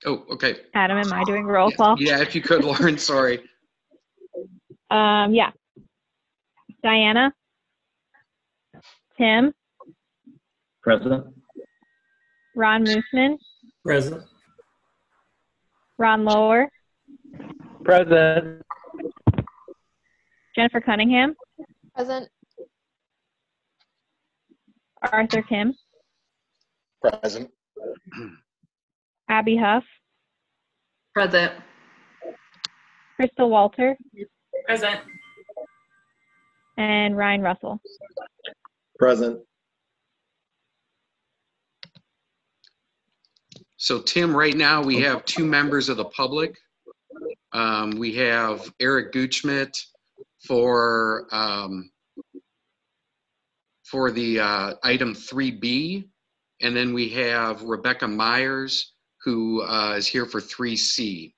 Oh, okay. Adam, am I doing roll Yeah, call? yeah, if you could, Lauren, sorry. Yeah. Diana? Tim? Present. Ron Moosman? Present. Ron Lower? Present. Jennifer Cunningham? Present. Arthur Kim? Present. Abby Huff? Present. Crystal Walter? Present. And Ryan Russell. Present. So Tim, right now we have 2 members of the public. We have Eric Gutschmidt for the item 3B, and then we have Rebecca Myers who is here for 3C.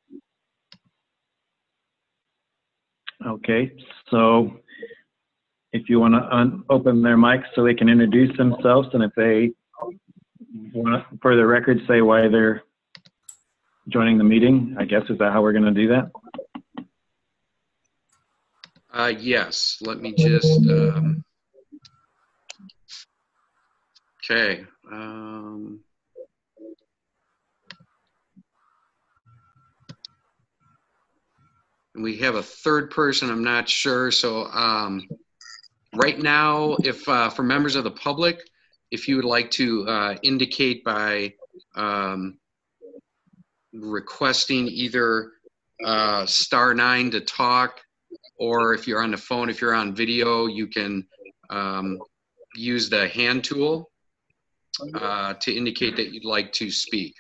Okay, so if you want to open their mics so they can introduce themselves, and if they want to, for the record, say why they're joining the meeting, I guess, is that how we're going to do that? Yes, let me just, okay. And we have a third person, I'm not sure. So right now, if for members of the public, if you would like to indicate by requesting either *9 to talk, or if you're on the phone, if you're on video, you can use the hand tool to indicate that you'd like to speak.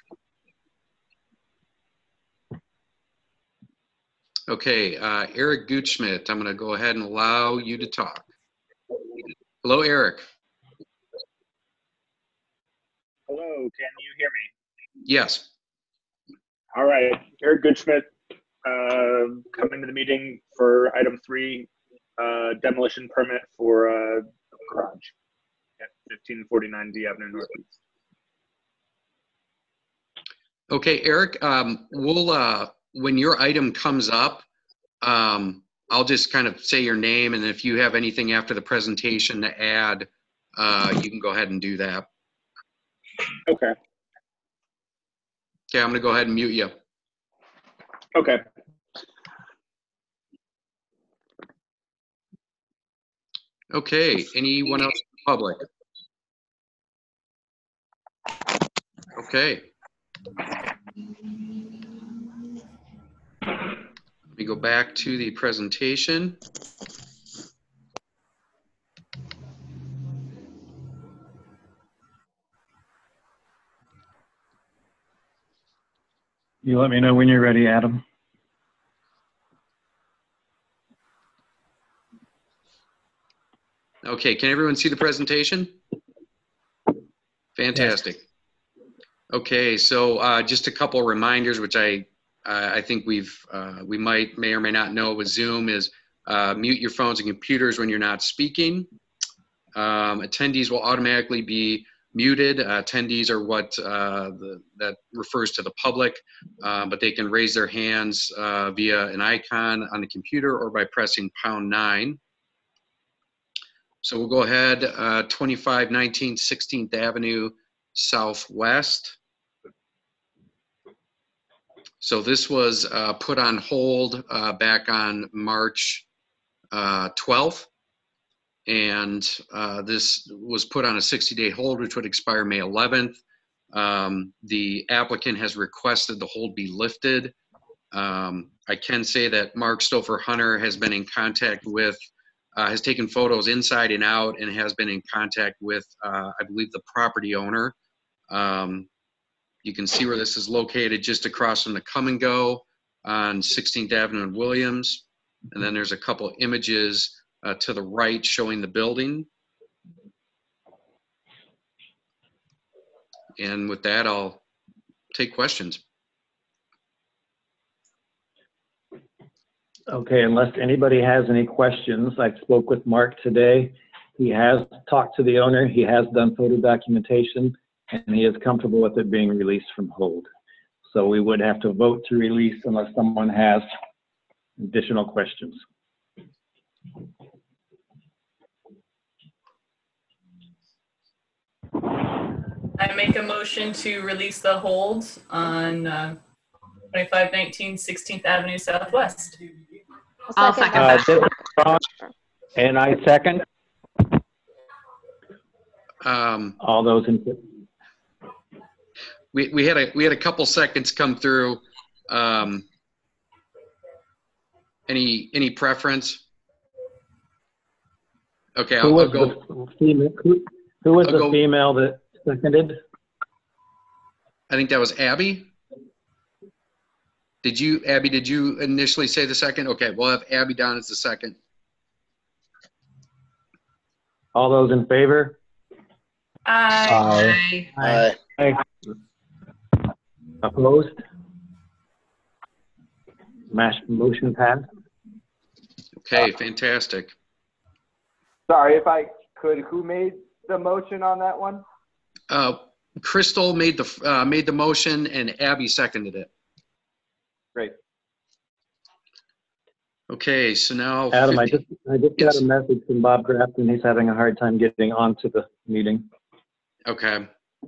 Okay, Eric Gutschmidt, I'm going to go ahead and allow you to talk. Hello, Eric. Hello, can you hear me? Yes. All right, Eric Gutschmidt, coming to the meeting for item 3, demolition permit for a garage at 1549 D Avenue Northeast. Okay, Eric, we'll when your item comes up, I'll just kind of say your name, and if you have anything after the presentation to add, you can go ahead and do that. Okay. Okay, I'm going to go ahead and mute you. Okay. Okay, anyone else in the public? Okay. Let me go back to the presentation. You let me know when you're ready, Adam. Okay, can everyone see the presentation? Fantastic. Yes. Okay, so just a couple of reminders, which I think we may or may not know with Zoom, is mute your phones and computers when you're not speaking. Attendees will automatically be muted. Attendees are what that refers to the public, but they can raise their hands via an icon on the computer or by pressing #9. So we'll go ahead, 2519 16th Avenue Southwest. So this was put on hold back on March 12th. And this was put on a 60-day hold, which would expire May 11th. The applicant has requested the hold be lifted. I can say that Mark Stouffer Hunter has been in contact with, has taken photos inside and out, and has been in contact with, I believe, the property owner. You can see where this is located, just across from the Come and Go on 16th Avenue and Williams. And then there's a couple images to the right showing the building. And with that, I'll take questions. Okay, unless anybody has any questions, I spoke with Mark today. He has talked to the owner, he has done photo documentation, and he is comfortable with it being released from hold. So we would have to vote to release unless someone has additional questions. I make a motion to release the hold on 2519 16th Avenue Southwest. I'll second This that. is Ron, and I second. All those in favor? We had a couple seconds come through. Any preference? Okay, Who I'll was go. the female, who was I'll the go- female that seconded? I think that was Abby. Abby, did you initially say the second? Okay, we'll have Abby down as the second. All those in favor? Aye. Aye. Opposed? Motion passed. Uh, Okay, fantastic. Sorry, if I could, who made the motion on that one? Crystal made the motion and Abby seconded it. Great. Okay, so now. Adam, I 50 just Yes. got a message from Bob Grafton. He's having a hard time getting onto the meeting. Okay.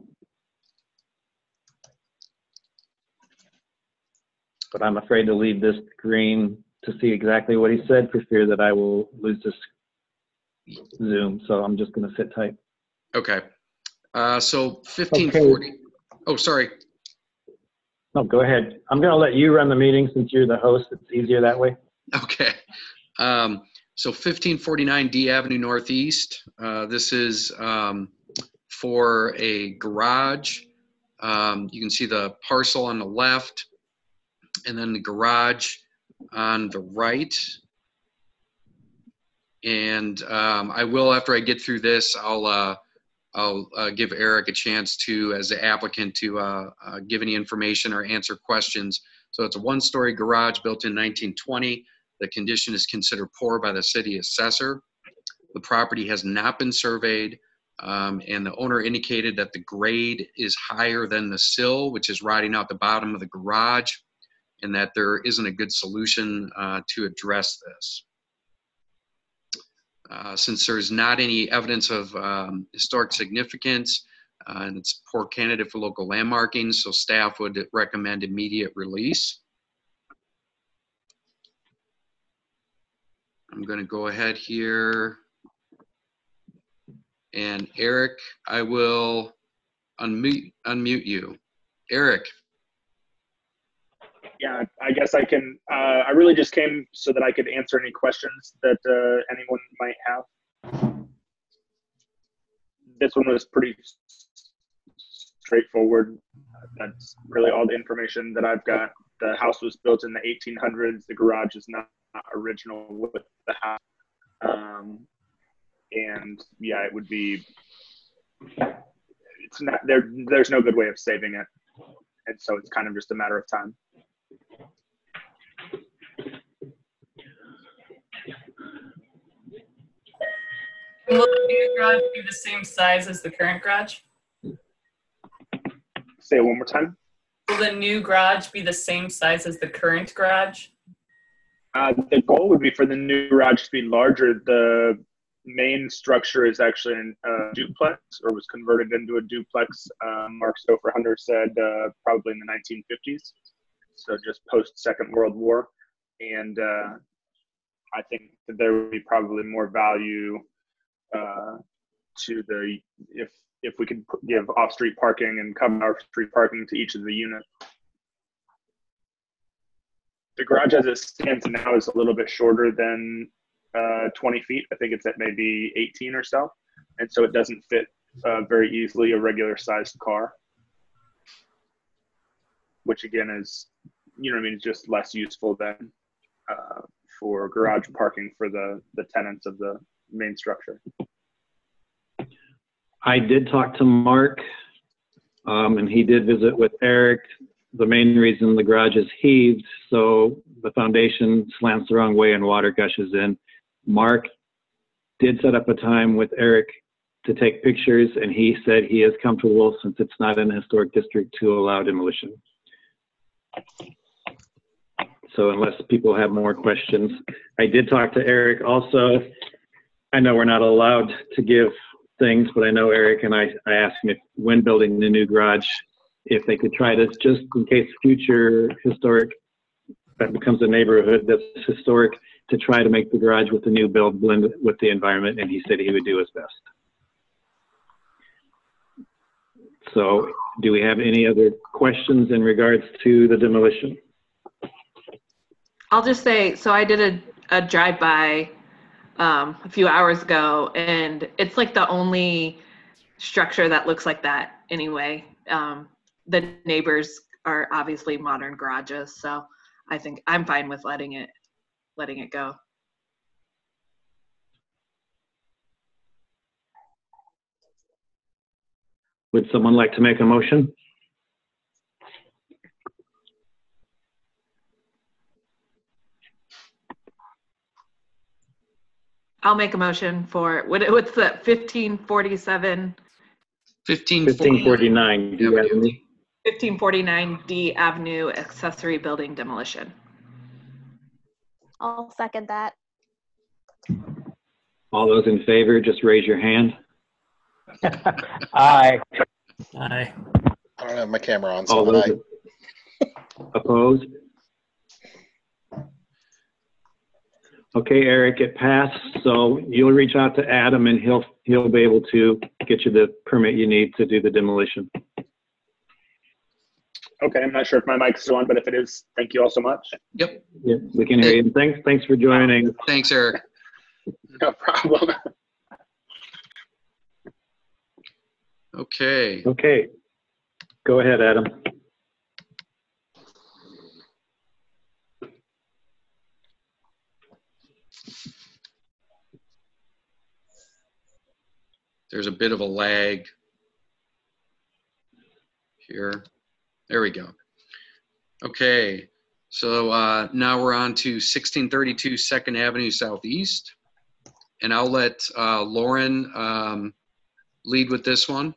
But I'm afraid to leave this screen to see exactly what he said for fear that I will lose this Zoom. So I'm just going to sit tight. Okay. So 1540. Oh, sorry. No, go ahead. I'm going to let you run the meeting since you're the host. It's easier that way. Okay. So 1549 D Avenue Northeast. This is for a garage. You can see the parcel on the left and then the garage on the right. And I will, after I get through this, I'll give Eric a chance to, as the applicant, to give any information or answer questions. So it's a one-story garage built in 1920. The condition is considered poor by the city assessor. The property has not been surveyed, and the owner indicated that the grade is higher than the sill, which is rotting out the bottom of the garage, and that there isn't a good solution to address this. Since there's not any evidence of historic significance, and it's a poor candidate for local landmarking, so staff would recommend immediate release. I'm going to go ahead here. And Eric, I will unmute you. Eric. Yeah, I guess I can. I really just came so that I could answer any questions that anyone might have. This one was pretty straightforward. That's really all the information that I've got. The house was built in the 1800s. The garage is not original with the house. And yeah, it would be, it's not there. There's no good way of saving it. And so it's kind of just a matter of time. Will the new garage be the same size as the current garage? Say it one more time. Will the new garage be the same size as the current garage? The goal would be for the new garage to be larger. The main structure is actually a duplex, or was converted into a duplex. Mark Stouffer Hunter said probably in the 1950s, so just post Second World War. And I think that there would be probably more value to the, if we could give off-street parking and cover off-street parking to each of the units. The garage as it stands now is a little bit shorter than 20 feet. I think it's at maybe 18 or so. And so it doesn't fit very easily a regular sized car, which again is, you know what I mean, just less useful than for garage parking for the tenants of the main structure. I did talk to Mark, and he did visit with Eric. The main reason the garage is heaved, so the foundation slants the wrong way and water gushes in. Mark did set up a time with Eric to take pictures, and he said he is comfortable, since it's not in a historic district, to allow demolition. So unless people have more questions, I did talk to Eric also. I know we're not allowed to give things, but I know Eric and I asked him if when building the new garage, if they could try this just in case future historic, that becomes a neighborhood that's historic, to try to make the garage with the new build blend with the environment, and he said he would do his best. So do we have any other questions in regards to the demolition? I'll just say, so I did a drive-by a few hours ago, and it's like the only structure that looks like that anyway. The neighbors are obviously modern garages, so I think I'm fine with letting it go. Would someone like to make a motion? I'll make a motion for, what's the 1547, 1549. Do you have any? 1549 D Avenue accessory building demolition. I'll second that. All those in favor, just raise your hand. Aye. I don't have my camera on, All so those I, opposed? Okay, Eric, it passed, so you'll reach out to Adam and he'll be able to get you the permit you need to do the demolition. Okay, I'm not sure if my mic's still on, but if it is, thank you all so much. Yep. Yeah, we can hear you. Thanks for joining. Thanks, Eric. No problem. Okay. Okay, go ahead, Adam. There's a bit of a lag here. There we go. Okay, so now we're on to 1632 2nd Avenue Southeast. And I'll let Lauren lead with this one.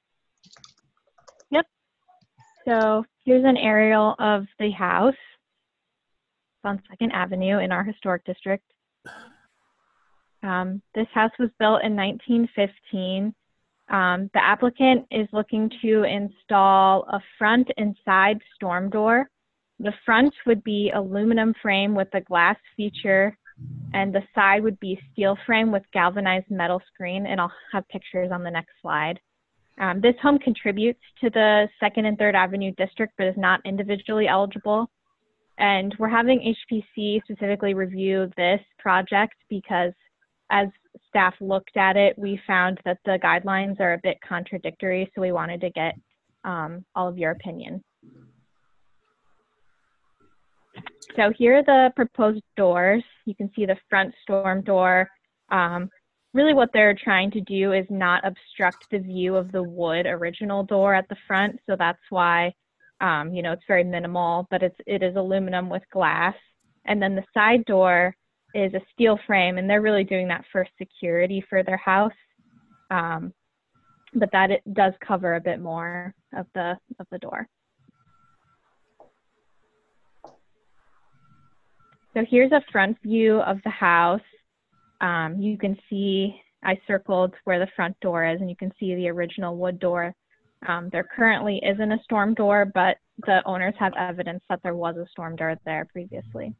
Yep. So here's an aerial of the house. It's on 2nd Avenue in our historic district. This house was built in 1915. The applicant is looking to install a front and side storm door. The front would be aluminum frame with a glass feature, and the side would be steel frame with galvanized metal screen, and I'll have pictures on the next slide. This home contributes to the 2nd and 3rd Avenue district, but is not individually eligible. And we're having HPC specifically review this project because as staff looked at it, we found that the guidelines are a bit contradictory, so we wanted to get all of your opinion. So here are the proposed doors. You can see the front storm door. Really what they're trying to do is not obstruct the view of the wood original door at the front, so that's why it's very minimal, but it is aluminum with glass. And then the side door is a steel frame, and they're really doing that for security for their house. But that it does cover a bit more of the door. So here's a front view of the house. You can see I circled where the front door is, and you can see the original wood door. There currently isn't a storm door, but the owners have evidence that there was a storm door there previously.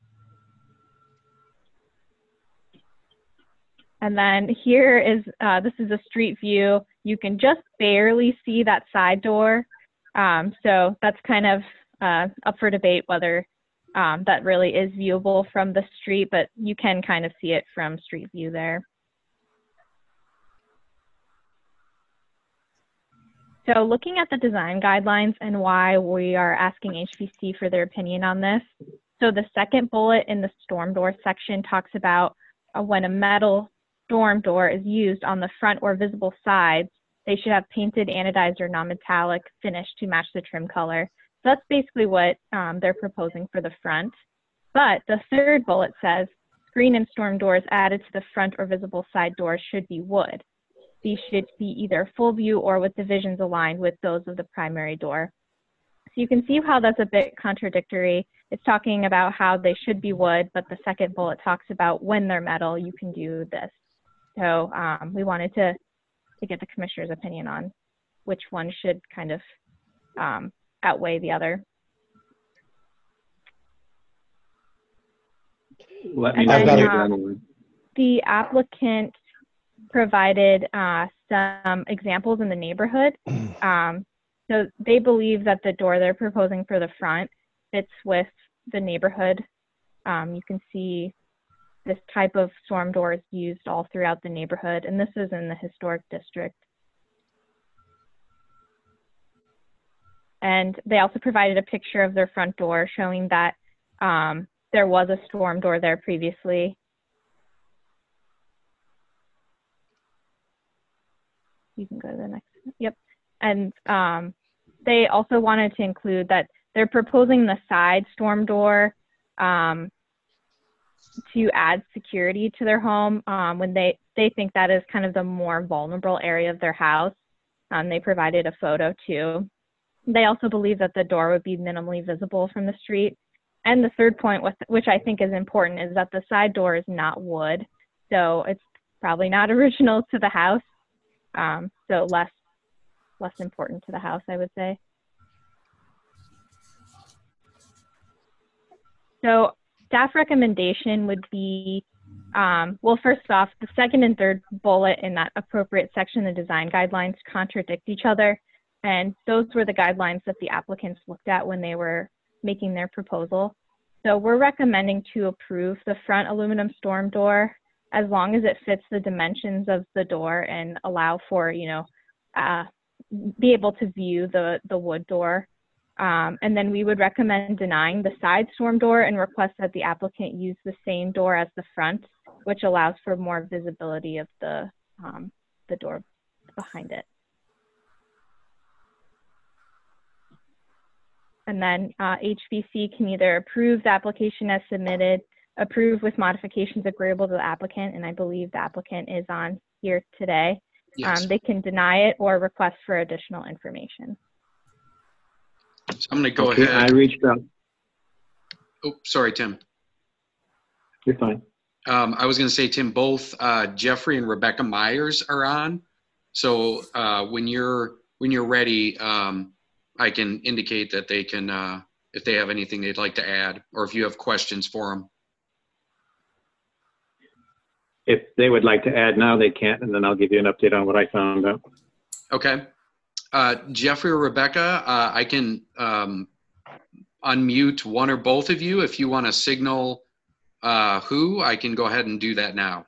And then here is, this is a street view. You can just barely see that side door. So that's kind of up for debate whether that really is viewable from the street, but you can kind of see it from street view there. So looking at the design guidelines and why we are asking HPC for their opinion on this. So the second bullet in the storm door section talks about when a metal storm door is used on the front or visible sides, they should have painted, anodized, or non-metallic finish to match the trim color. So that's basically what they're proposing for the front. But the third bullet says, screen and storm doors added to the front or visible side doors should be wood. These should be either full view or with divisions aligned with those of the primary door. you can see how that's a bit contradictory. It's talking about how they should be wood, but the second bullet talks about when they're metal, you can do this. So we wanted to get the commissioner's opinion on which one should kind of outweigh the other. Let me And know. then, the applicant provided some examples in the neighborhood. So they believe that the door they're proposing for the front fits with the neighborhood. You can see this type of storm door is used all throughout the neighborhood, and this is in the historic district. And they also provided a picture of their front door showing that there was a storm door there previously. You can go to the next one. Yep. And they also wanted to include that they're proposing the side storm door to add security to their home when they think that is kind of the more vulnerable area of their house. They provided a photo too. They also believe that the door would be minimally visible from the street. And the third point, which I think is important, is that the side door is not wood. So it's probably not original to the house. So less important to the house, I would say. So staff recommendation would be, well, first off, the second and third bullet in that appropriate section, the design guidelines, contradict each other. And those were the guidelines that the applicants looked at when they were making their proposal. So we're recommending to approve the front aluminum storm door as long as it fits the dimensions of the door and allow for, be able to view the wood door. And then we would recommend denying the side storm door and request that the applicant use the same door as the front, which allows for more visibility of the door behind it. And then HVC can either approve the application as submitted, approve with modifications agreeable to the applicant, and I believe the applicant is on here today. Yes. They can deny it or request for additional information. So I'm going to go Okay, ahead. I reached out. Oh, sorry, Tim. You're fine. I was going to say, Tim, both Jeffrey and Rebecca Myers are on. So when you're ready, I can indicate that they can, if they have anything they'd like to add, or if you have questions for them. If they would like to add now, they can, and then I'll give you an update on what I found out. Okay. Jeffrey or Rebecca, I can unmute one or both of you. If you want to signal who, I can go ahead and do that now.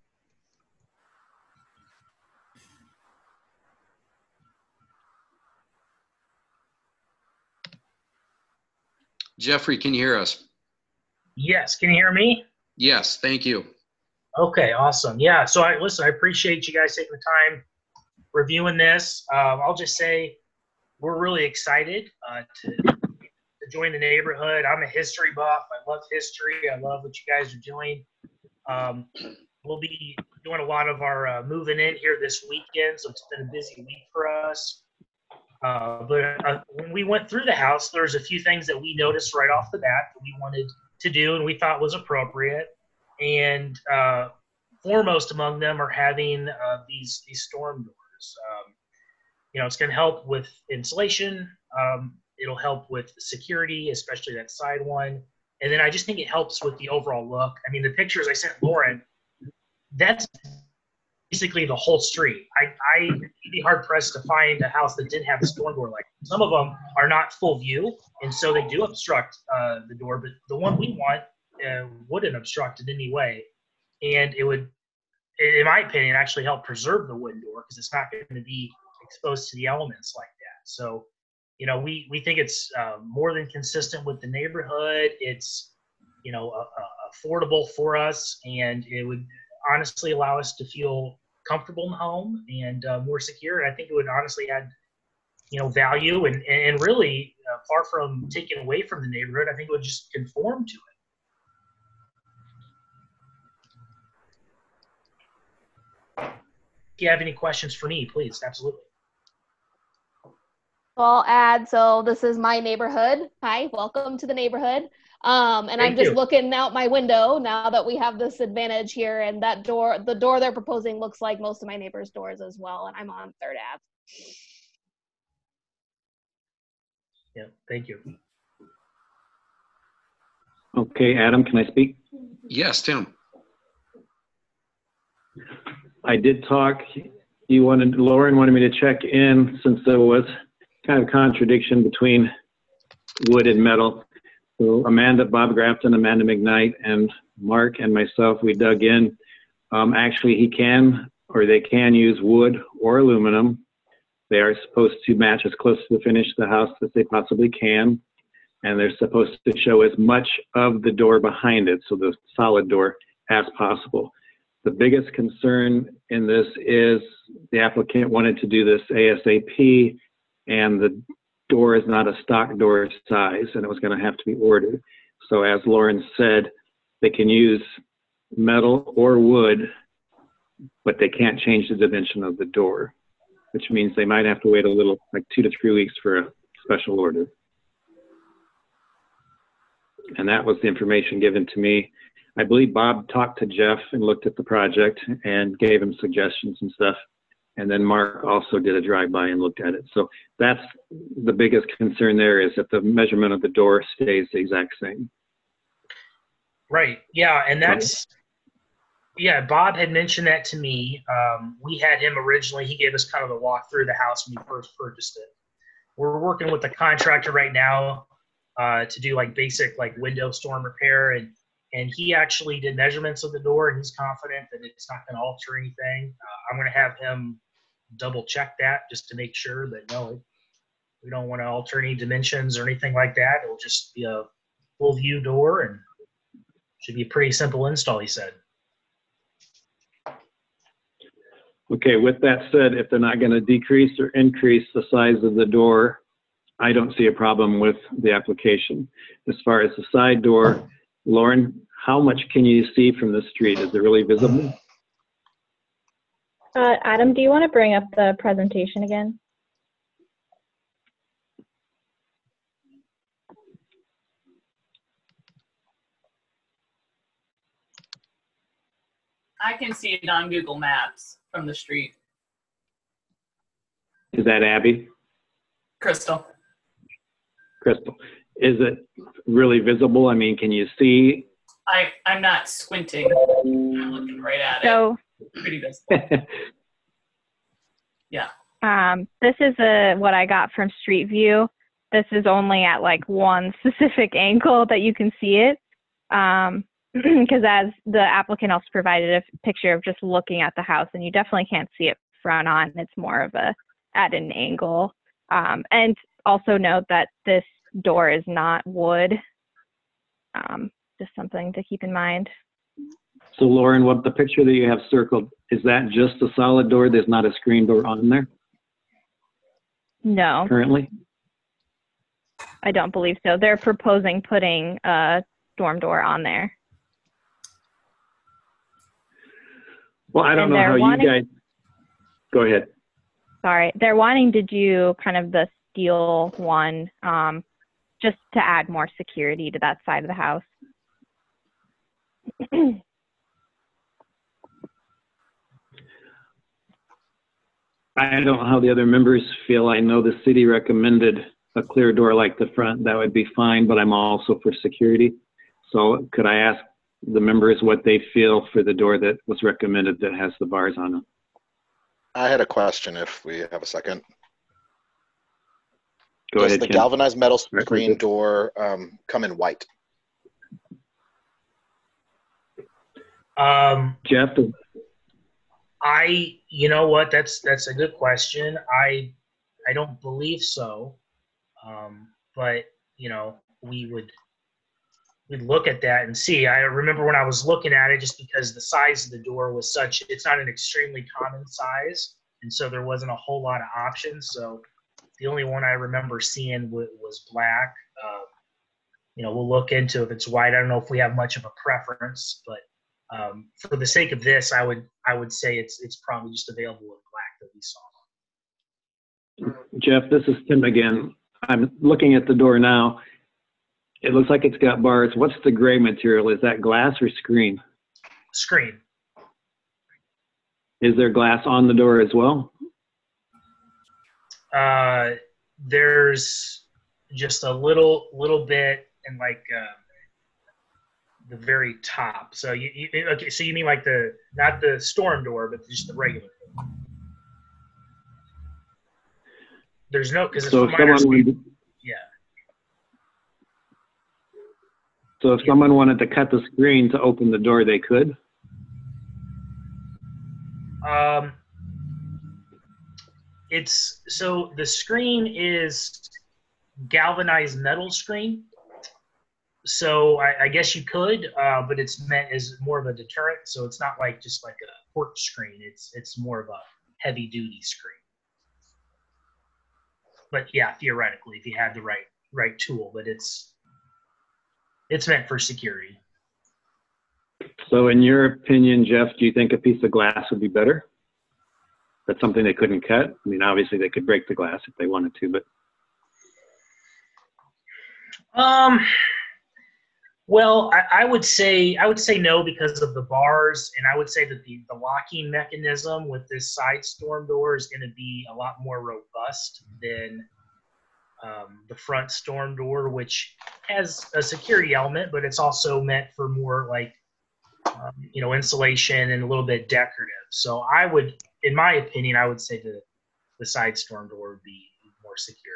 Jeffrey, can you hear us? Yes, can you hear me? Yes, thank you. Okay, awesome. Yeah, so I appreciate you guys taking the time reviewing this. I'll just say we're really excited to join the neighborhood. I'm a history buff. I love history. I love what you guys are doing. We'll be doing a lot of our moving in here this weekend, so it's been a busy week for us. But when we went through the house, there's a few things that we noticed right off the bat that we wanted to do and we thought was appropriate. And foremost among them are having these storm doors. It's going to help with insulation. It'll help with security, especially that side one. And then I just think it helps with the overall look. I mean, the pictures I sent Lauren, that's basically the whole street. I'd be hard pressed to find a house that didn't have a storm door like that. Some of them are not full view, and so they do obstruct the door, but the one we want wouldn't obstruct in any way. And it would, in my opinion, actually help preserve the wooden door because it's not going to be exposed to the elements like that. So, we think it's more than consistent with the neighborhood. It's, affordable for us, and it would honestly allow us to feel comfortable in the home and more secure. And I think it would honestly add, value and really far from taking away from the neighborhood. I think it would just conform to it. If you have any questions for me, please, absolutely. I'll add, so this is my neighborhood. Hi, welcome to the neighborhood. And I'm Thank just you. looking out my window now that we have this advantage here, and that door, the door they're proposing looks like most of my neighbors' doors as well, and I'm on 3rd Ave. Yeah, thank you. Okay, Adam, can I speak? Yes, Tim. I did talk, Lauren wanted me to check in since there was kind of contradiction between wood and metal. So Amanda, Bob Grafton, Amanda McKnight, and Mark and myself, we dug in. Actually, they can use wood or aluminum. They are supposed to match as close to the finish of the house as they possibly can. And they're supposed to show as much of the door behind it, so the solid door, as possible. The biggest concern in this is the applicant wanted to do this ASAP, and the door is not a stock door size, and it was going to have to be ordered. So as Lauren said, they can use metal or wood, but they can't change the dimension of the door, which means they might have to wait a little, like 2 to 3 weeks for a special order. And that was the information given to me. I believe Bob talked to Jeff and looked at the project and gave him suggestions and stuff. And then Mark also did a drive-by and looked at it. So that's the biggest concern there, is that the measurement of the door stays the exact same. Right. Yeah, and that's, yeah, Bob had mentioned that to me. We had him originally, he gave us kind of a walk through the house when we first purchased it. We're working with the contractor right now to do like basic like window storm repair, and he actually did measurements of the door, and he's confident that it's not going to alter anything. I'm going to have him double check that just to make sure that no, we don't want to alter any dimensions or anything like that. It'll just be a full view door and should be a pretty simple install, he said. Okay, with that said, if they're not going to decrease or increase the size of the door, I don't see a problem with the application. As far as the side door, Lauren, how much can you see from the street? Is it really visible? Adam, do you want to bring up the presentation again? I can see it on Google Maps from the street. Is that Abby? Crystal. Crystal. Is it really visible? I mean, can you see? I'm not squinting. I'm looking right at So, it. Pretty visible. Yeah. this is what I got from Street View. This is only at like one specific angle that you can see it. Because as the applicant also provided a picture of just looking at the house, and you definitely can't see it front on. It's more of at an angle. And also note that this door is not wood. Just something to keep in mind. So Lauren, what the picture that you have circled, is that just a solid door? There's not a screen door on there No, currently? I don't believe so. They're proposing putting a storm door on there. Well, I don't And know they're how wanting- you guys, go ahead. Sorry, they're wanting to do kind of the steel one, just to add more security to that side of the house. I don't know how the other members feel. I know the city recommended a clear door like the front. That would be fine, but I'm also for security. So could I ask the members what they feel for the door that was recommended that has the bars on it? I had a question if we have a second. Go Does ahead, the Ken. galvanized metal Right, screen right. door come in white? Jeff, You know what? That's a good question. I don't believe so. But you know, we'd look at that and see. I remember when I was looking at it, just because the size of the door was such, it's not an extremely common size, and so there wasn't a whole lot of options. So the only one I remember seeing was black. You know, we'll look into if it's white. I don't know if we have much of a preference, but for the sake of this, I would say it's probably just available in black that we saw. Jeff, this is Tim again. I'm looking at the door now. It looks like it's got bars. What's the gray material? Is that glass or screen? Screen. Is there glass on the door as well? There's just a little bit in like the very top. So okay? So you mean like not the storm door, but just the regular door? There's no, because it's So if So if someone wanted to cut the screen to open the door, they could? So the screen is galvanized metal screen. So I guess you could, but it's meant as more of a deterrent. So it's not like just like a porch screen. It's more of a heavy duty screen. But yeah, theoretically, if you had the right tool, but it's meant for security. So in your opinion, Jeff, do you think a piece of glass would be better? That's something they couldn't cut? I mean, obviously they could break the glass if they wanted to, but. Well, I would say no because of the bars, and I would say that the locking mechanism with this side storm door is going to be a lot more robust than the front storm door, which has a security element, but it's also meant for more like insulation and a little bit decorative. So I would, in my opinion, I would say the side storm door would be more secure.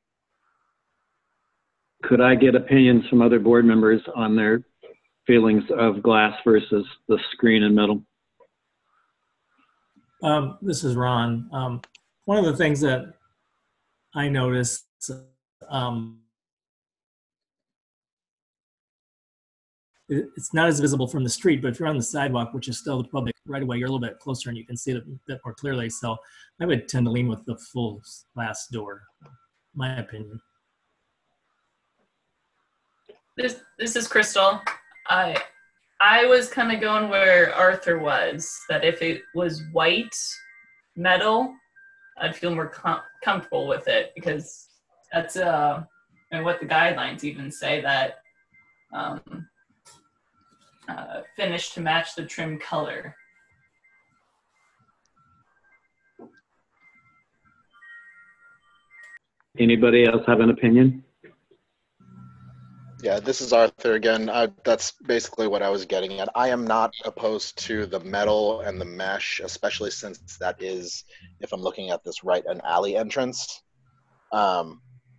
Could I get opinions from other board members on their feelings of glass versus the screen and metal? This is Ron. One of the things that I noticed, it's not as visible from the street, but if you're on the sidewalk, which is still the public right away, you're a little bit closer and you can see it a bit more clearly. So I would tend to lean with the full glass door, my opinion. This is Crystal. I was kind of going where Arthur was, that if it was white metal, I'd feel more comfortable with it, because that's and what the guidelines even say, that finish to match the trim color. Anybody else have an opinion? Yeah, this is Arthur again. That's basically what I was getting at. I am not opposed to the metal and the mesh, especially since that is, if I'm looking at this right, an alley entrance. But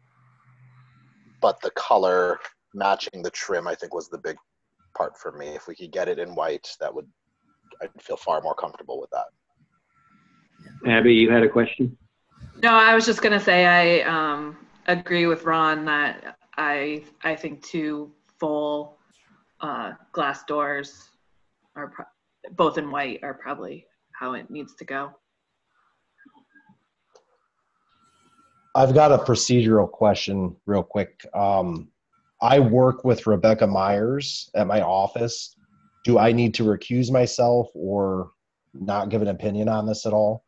the color matching the trim, I think, was the big part for me. If we could get it in white, I'd feel far more comfortable with that. Abby, you had a question? No, I was just gonna say I agree with Ron that I think two full glass doors are both in white are probably how it needs to go. I've got a procedural question real quick. I work with Rebecca Myers at my office. Do I need to recuse myself or not give an opinion on this at all?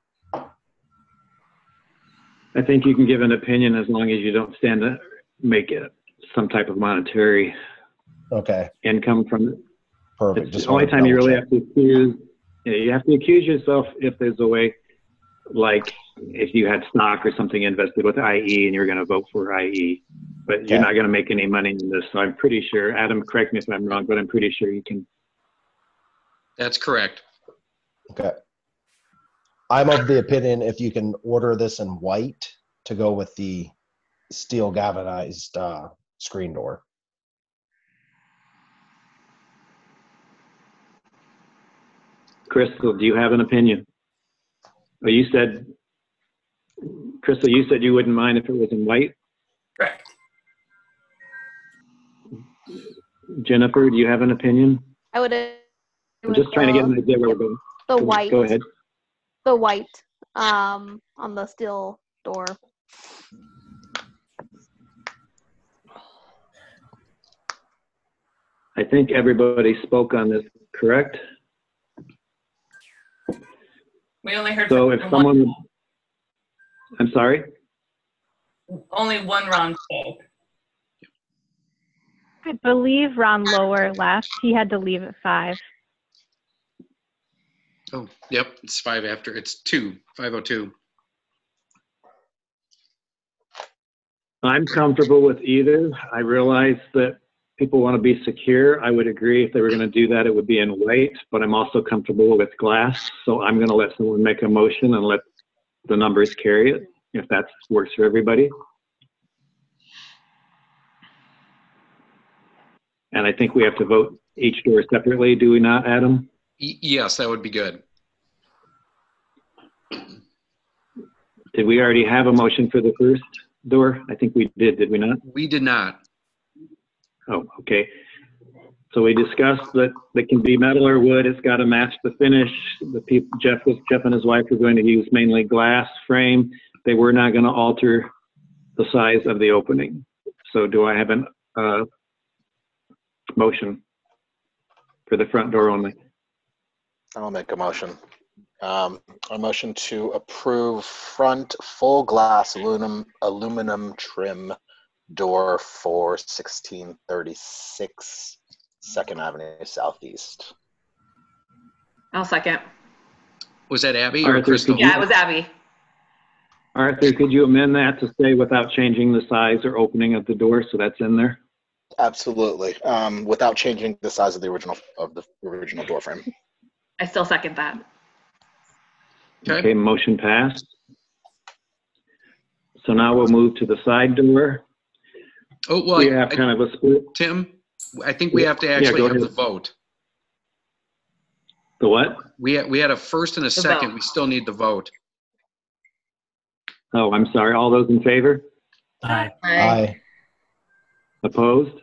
I think you can give an opinion as long as you don't stand to make it some type of monetary income from it. Perfect. It's the only time you really have to accuse. You have to accuse yourself if there's a way, like if you had stock or something invested with IE and you're going to vote for IE, but you're not going to make any money in this. So I'm pretty sure, Adam, correct me if I'm wrong, but I'm pretty sure you can. That's correct. Okay. I'm of the opinion if you can order this in white to go with the steel galvanized screen door. Crystal, do you have an opinion? Oh, you said, Crystal, you said you wouldn't mind if it was in white? Correct. Jennifer, do you have an opinion? I would. I'm just trying to get an idea where we're going. The white. Go ahead. The white on the steel door. I think everybody spoke on this, correct? We only heard So from if someone, I'm sorry? only one Ron spoke. I believe Ron Lower left. He had to leave at 5. Oh, yep, it's 5 after. It's 5:02. I'm comfortable with either. I realize that people want to be secure. I would agree if they were going to do that, it would be in white, but I'm also comfortable with glass. So I'm going to let someone make a motion and let the numbers carry it, if that works for everybody. And I think we have to vote each door separately, do we not, Adam? Yes, that would be good. Did we already have a motion for the first door? I think we did we not? We did not. Oh, okay. So we discussed that it can be metal or wood. It's got to match the finish. Jeff and his wife were going to use mainly glass frame. They were not going to alter the size of the opening. So do I have a motion for the front door only? I'll make a motion. A motion to approve front full glass aluminum trim door for 1636 2nd Avenue Southeast. I'll second. Was that Abby or Arthur, Crystal? Yeah, it was Abby. Arthur, could you amend that to say without changing the size or opening of the door, so that's in there? Absolutely. Without changing the size of the original door frame. I still second that. Okay, motion passed. So now we'll move to the side door. Oh, well, We have kind of a split. Tim, I think we have to actually go have the ahead. vote. The what? We had a first and a second. vote. We still need the vote. Oh, I'm sorry. All those in favor? Aye. Aye. Opposed?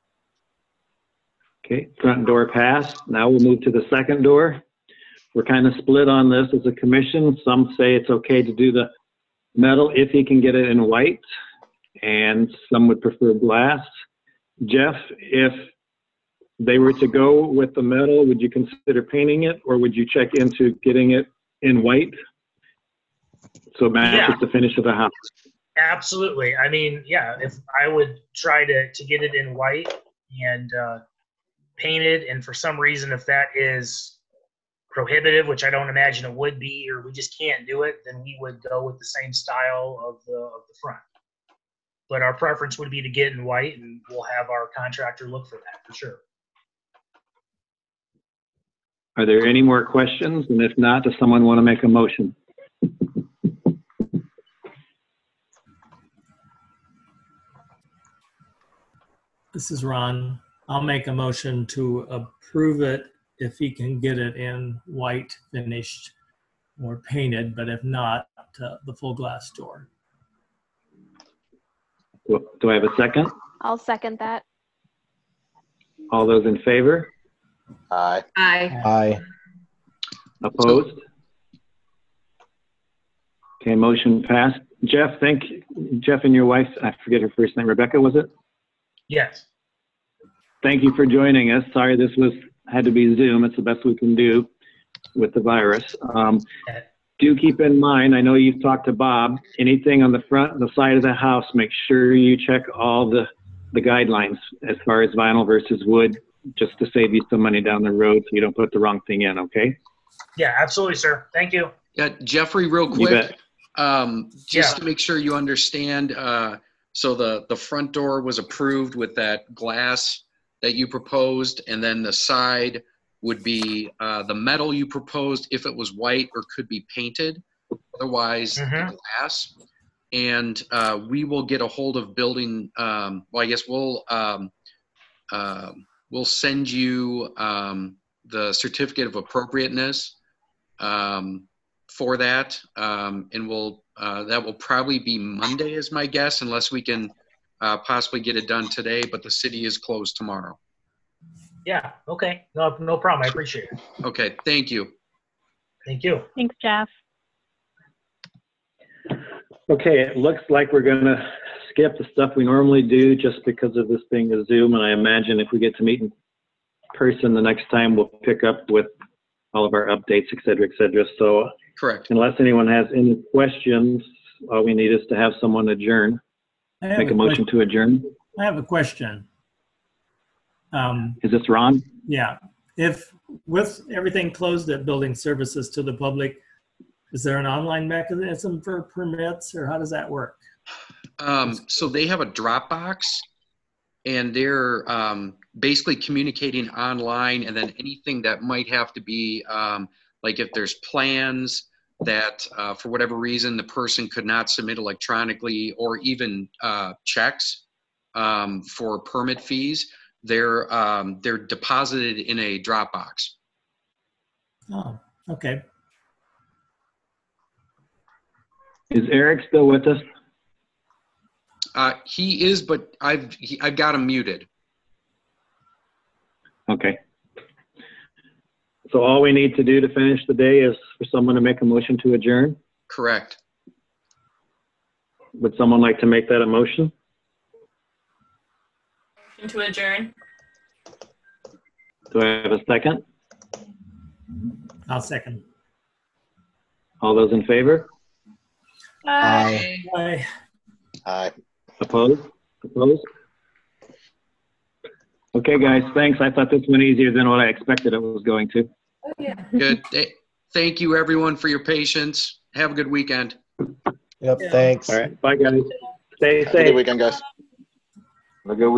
Okay, front door passed. Now we'll move to the second door. We're kind of split on this as a commission. Some say it's okay to do the metal if he can get it in white, and some would prefer glass. Jeff, if they were to go with the metal, would you consider painting it, or would you check into getting it in white so it matches the finish of the house? Absolutely. I mean, yeah, if I would try to get it in white and painted, and for some reason, if that is prohibitive, which I don't imagine it would be, or we just can't do it, then we would go with the same style of the front. But our preference would be to get in white, and we'll have our contractor look for that for sure. Are there any more questions? And if not, does someone want to make a motion? This is Ron. I'll make a motion to approve it if he can get it in white finished or painted, but if not, the full glass door. Do I have a second? I'll second that. All those in favor? Aye. Aye. Aye. Opposed? Okay, motion passed. Jeff and your wife, I forget her first name, Rebecca, was it? Yes. Thank you for joining us. Sorry this had to be Zoom. It's the best we can do with the virus. Do keep in mind, I know you've talked to Bob, anything on the front and the side of the house, make sure you check all the guidelines as far as vinyl versus wood, just to save you some money down the road so you don't put the wrong thing in, okay? Yeah, absolutely, sir. Thank you. Yeah, Jeffrey, real You quick, bet. just to make sure you understand, so the front door was approved with that glass that you proposed, and then the side would be the metal you proposed if it was white or could be painted, otherwise the glass. And we will get a hold of building, well, I guess we'll send you the certificate of appropriateness for that, and that will probably be Monday is my guess, unless we can possibly get it done today, but the city is closed tomorrow. Yeah, okay. No problem. I appreciate it. Okay, thank you. Thank you. Thanks, Jeff. Okay, it looks like we're gonna skip the stuff we normally do just because of this being a Zoom, and I imagine if we get to meet in person the next time, we'll pick up with all of our updates, et cetera, et cetera. So correct. Unless anyone has any questions, all we need is to have someone adjourn. Make a motion to adjourn. I have a question. Is this Ron? Yeah. If with everything closed at building services to the public, is there an online mechanism for permits, or how does that work? So they have a Dropbox, and they're basically communicating online, and then anything that might have to be, like if there's plans that for whatever reason the person could not submit electronically, or even checks for permit fees, they're deposited in a Dropbox. Oh, okay. Is Eric still with us? He is, but I've got him muted. Okay. So all we need to do to finish the day is for someone to make a motion to adjourn? Correct. Would someone like to make that a motion? Motion to adjourn. Do I have a second? I'll second. All those in favor? Bye. Bye. Aye. Opposed? Opposed? Okay, guys, thanks. I thought this went easier than what I expected it was going to. Oh, yeah. Good. Thank you, everyone, for your patience. Have a good weekend. Yep, thanks. All right, bye, guys. Stay Have a good safe. weekend, guys. Have a good